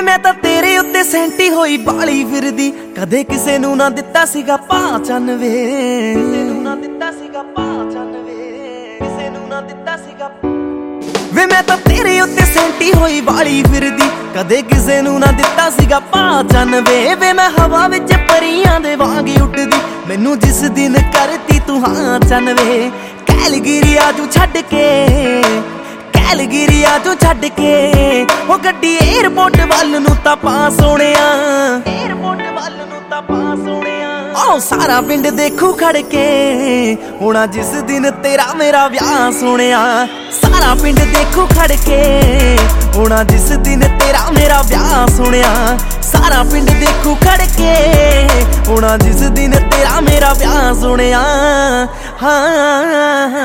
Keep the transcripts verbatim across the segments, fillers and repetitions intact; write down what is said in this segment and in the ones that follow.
ਵੇ ਮੈਂ ਤਾਂ ਤੇਰੇ ਉੱਤੇ ਸੈਂਟੀ ਹੋਈ ਬਾਲੀ ਫਿਰਦੀ, ਕਦੇ ਕਿਸੇ ਨੂੰ ਨਾ ਦਿੱਤਾ ਸੀਗਾ ਪਹਿਚਾਨ ਵੇ, ਕਿਸੇ ਨੂੰ ਨਾ ਦਿੱਤਾ ਸੀਗਾ ਪਹਿਚਾਨ ਵੇ, ਕਿਸੇ ਨੂੰ ਨਾ ਦਿੱਤਾ ਸੀਗਾ ਵੇ ਮੈਂ ਤਾਂ ਤੇਰੇ ਉੱਤੇ ਸੈਂਟੀ ਹੋਈ ਬਾਲੀ ਫਿਰਦੀ, ਕਦੇ ਕਿਸੇ ਨੂੰ ਨਾ ਦਿੱਤਾ ਸੀਗਾ ਪਹਿਚਾਨ ਵੇ। ਵੇ ਮੈਂ ਹਵਾ ਵਿੱਚ ਪਰੀਆਂ ਦੇ ਵਾਂਗ ਉੱਡਦੀ, ਮੈਨੂੰ ਜਿਸ ਦਿਨ ਕਰਤੀ ਤੂੰ ਹਾਂ ਚੰਨ ਵੇ। ਕੈਲਗਰੀ ਆਜੂ ਛੱਡ ਕੇ, ਕੈਲਗਰੀ ਆਜੂ ਛੱਡ ਕੇ, ਉਹ ਗੱਡੀ ਏਅਰਪੋਰਟ ਵੱਲ ਨੂੰ ਤਾਂ ਪਾ ਸੋਹਣਿਆ, ਏਅਰਪੋਰਟ ਵੱਲ ਨੂੰ ਤਾਂ ਪਾ ਸੋਹਣਿਆ। ਆਹ ਸਾਰਾ ਪਿੰਡ ਦੇਖੂ ਖੜ ਕੇ, ਹੋਣਾ ਜਿਸ ਦਿਨ ਤੇਰਾ ਮੇਰਾ ਵਿਆਹ ਸੋਹਣਿਆ। ਸਾਰਾ ਪਿੰਡ ਦੇਖੂ ਖੜ ਕੇ, ਹੋਣਾ ਜਿਸ ਦਿਨ ਤੇਰਾ ਮੇਰਾ ਵਿਆਹ ਸੋਹਣਿਆ। ਸਾਰਾ ਪਿੰਡ ਦੇਖੂ ਖੜ ਕੇ, ਹੋਣਾ ਜਿਸ ਦਿਨ ਤੇਰਾ ਮੇਰਾ ਵਿਆਹ ਸੋਹਣਿਆ। ਹਾਂ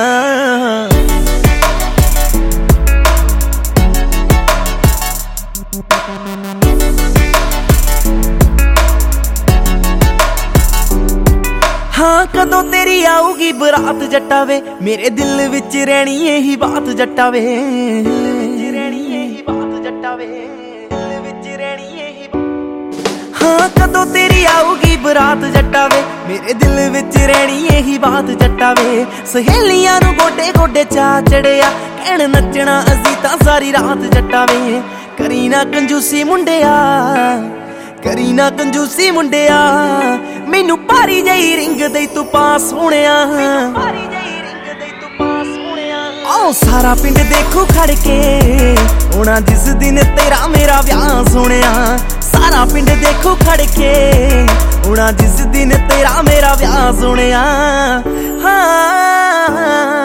ਹਾਂ ਕਦੋਂ ਤੇਰੀ ਆਊਗੀ ਬਰਾਤ ਜੱਟਾ ਵੇ, ਮੇਰੇ ਦਿਲ ਵਿੱਚ ਰਹਿਣੀ ਇਹੀ ਬਾਤ ਜੱਟਾ ਵੇ, ਰਹਿਣੀ ਇਹੀ ਬਾਤ ਜੱਟਾ ਵੇ, ਦਿਲ ਵਿੱਚ ਰਹਿਣੀ ਇਹੀ। ਹਾਂ ਕਦੋਂ ਤੇਰੀ ਆਊਗੀ ਬਰਾਤ ਜੱਟਾ ਵੇ, ਮੇਰੇ ਦਿਲ ਵਿੱਚ ਰਹਿਣੀ ਇਹੀ ਬਾਤ ਜੱਟਾ ਵੇ। ਸਹੇਲੀਆਂ ਨੂੰ ਗੋਡੇ ਗੋਡੇ ਚਾ ਚੜਿਆ, ਕਹਿਣ ਨੱਚਣਾ ਅਸੀਂ ਤਾਂ ਸਾਰੀ ਰਾਤ ਜੱਟਾ ਵੇ। ਕਰੀ ਨਾ ਕੰਜੂਸੀ ਮੁੰਡਿਆ, ਕਰੀ ਨਾ ਕੰਜੂਸੀ ਮੁੰਡਿਆ, ਮੈਨੂੰ ਭਾਰੀ ਜਈ ਰਿੰਗ ਦੇ ਤੂੰ ਪਾ ਸੋਹਣਿਆ, ਭਾਰੀ ਜਈ ਰਿੰਗ ਦੇ ਤੂੰ ਪਾ ਸੋਹਣਿਆ। ਆਹ ਸਾਰਾ ਪਿੰਡ ਦੇਖੂ ਖੜ ਕੇ, ਹੋਣਾ ਜਿਸ ਦਿਨ ਤੇਰਾ ਮੇਰਾ ਵਿਆਹ ਸੋਹਣਿਆ। ਸਾਰਾ ਪਿੰਡ ਦੇਖੂ ਖੜ ਕੇ, ਹੋਣਾ ਜਿਸ ਦਿਨ ਤੇਰਾ ਮੇਰਾ ਵਿਆਹ ਸੋਹਣਿਆ। ਹਾਂ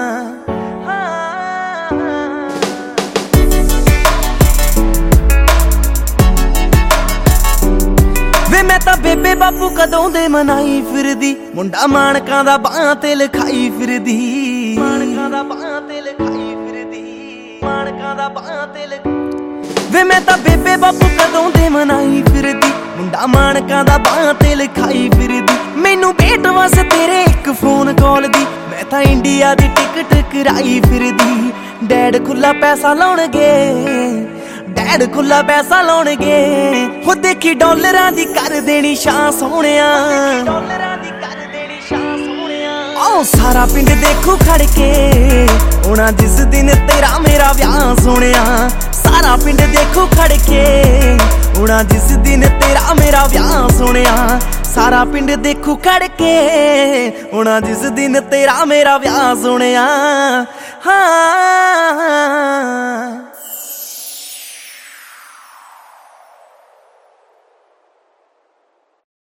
ਮੈਂ ਤਾਂ ਬੇਬੇ ਬਾਪੂ ਕਦੋਂ ਦੇ ਮਨਾਈ ਫਿਰਦੀ, ਮੁੰਡਾ ਮਾਣਕਾਂ ਦਾ ਬਾਹਾਂ ਤੇ ਲਿਖਾਈ ਫਿਰਦੀ, ਮਾਣਕਾਂ ਦਾ ਬਾਹਾਂ ਤੇ ਲਿਖਾਈ ਫਿਰਦੀ, ਮਾਣਕਾਂ ਦਾ ਬਾਹਾਂ ਤੇ ਲਿਖ। ਵੇ ਮੈਂ ਤਾਂ ਬੇਬੇ ਬਾਪੂ ਕਦੋਂ ਦੇ ਮਨਾਈ ਫਿਰਦੀ, ਮੁੰਡਾ ਮਾਣਕਾਂ ਦਾ ਬਾਹਾਂ ਤੇ ਲਿਖਾਈ ਫਿਰਦੀ। ਮੈਨੂੰ ਭੇਟ ਵਸ ਤੇਰੇ ਇੱਕ ਫੋਨ ਕਾਲ ਦੀ, ਮੈਂ ਤਾਂ ਇੰਡੀਆ ਦੀ ਟਿਕਟ ਕਰਾਈ ਫਿਰਦੀ। ਡੈਡ ਖੁੱਲਾ ਪੈਸਾ ਲਾਉਣਗੇ, ਡੈਡ ਖੁੱਲਾ ਪੈਸਾ ਲਾਉਣਗੇ, ਹੋ ਦੇਖੀ ਡਾਲਰਾਂ ਦੀ ਕਰ ਦੇਣੀ ਸ਼ਾਂ ਸੋਹਣਿਆ, ਡਾਲਰਾਂ ਦੀ ਕਰ ਦੇਣੀ ਸ਼ਾਂ ਸੋਹਣਿਆ। ਆਹ ਸਾਰਾ ਪਿੰਡ ਦੇਖੂ ਖੜ ਕੇ, ਹੋਣਾ ਜਿਸ ਦਿਨ ਤੇਰਾ ਮੇਰਾ ਵਿਆਹ ਸੋਹਣਿਆ। ਸਾਰਾ ਪਿੰਡ ਦੇਖੂ ਖੜ ਕੇ, ਹੋਣਾ ਜਿਸ ਦਿਨ ਤੇਰਾ ਮੇਰਾ ਵਿਆਹ ਸੋਹਣਿਆ। ਸਾਰਾ ਪਿੰਡ ਦੇਖੂ ਖੜ ਕੇ, ਹੋਣਾ ਜਿਸ ਦਿਨ ਤੇਰਾ ਮੇਰਾ ਵਿਆਹ ਸੋਹਣਿਆ। ਹਾਂ